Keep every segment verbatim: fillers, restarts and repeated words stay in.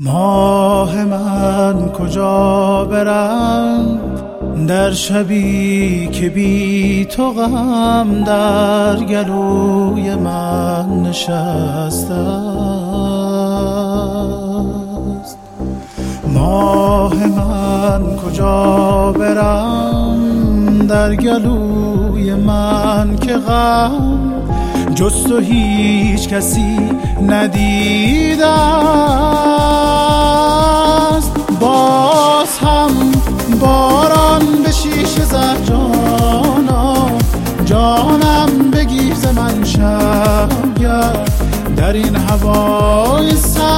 ماه من کجا برم در شبی که بی تو غم در گلوی من نشسته است. ماه من کجا برم در گلوی من که غم جز تو هیچ کسی ندیده است. باز هم باران به شیشه زد جانا، جانم بگیر ز من شبگرد در این هوای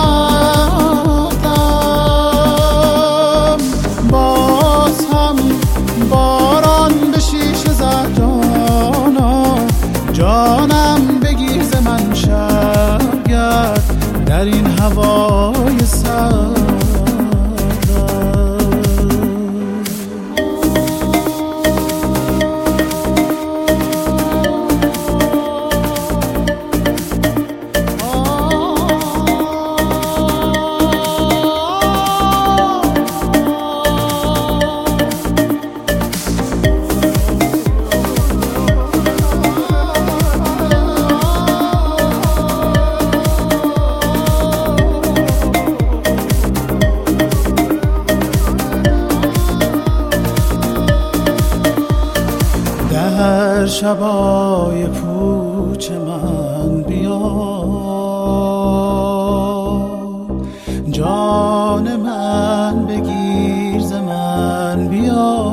سردم. باز هم باران به شیشه زد جانا، جانم بگیر ز من شبگرد در این هوای سرد. در شبای پوچ من بیا، جان من بگیر ز من بیا.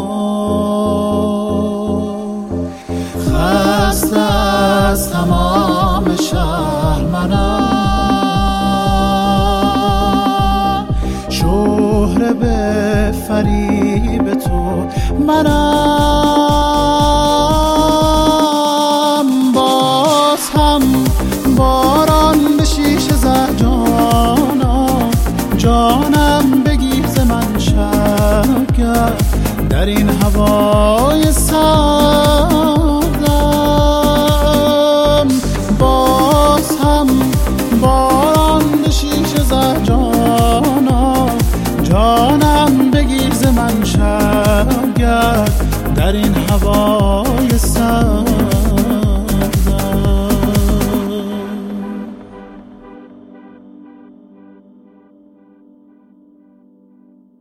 خسته از تمام شهر منم، شهره به فریب تو منم. باران به شیشه زد جانا، جانم بگیر ز من شبگرد در این هوای سردم. باز هم باران به شیشه زد جانا، جانم بگیر ز من شبگرد در این هوای